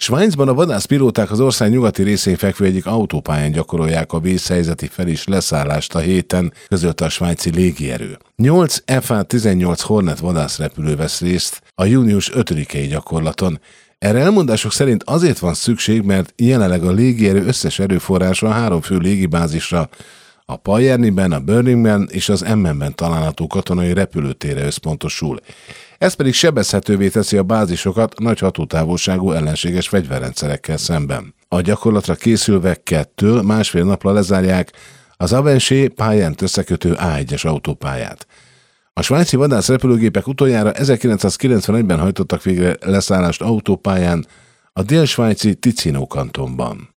Svájcban a vadászpilóták az ország nyugati részén fekvő egyik autópályán gyakorolják a vészhelyzeti fel- és leszállást a héten, közölte a svájci légierő. 8 FA-18 Hornet vadászrepülő vesz részt a június 5-i gyakorlaton. Erre elmondások szerint azért van szükség, mert jelenleg a légierő összes erőforrása a 3 fő légibázisra, a Pajernyiben, a Burningben és az Emmenben található katonai repülőtérre összpontosul. Ez pedig sebezhetővé teszi a bázisokat nagy hatótávolságú ellenséges fegyverrendszerekkel szemben. A gyakorlatra készülve 2-1,5 napra lezárják az Avenché pályánt összekötő A1-es autópályát. A svájci vadászrepülőgépek utoljára 1991-ben hajtottak végre leszállást autópályán a dél-svájci Ticino kantonban.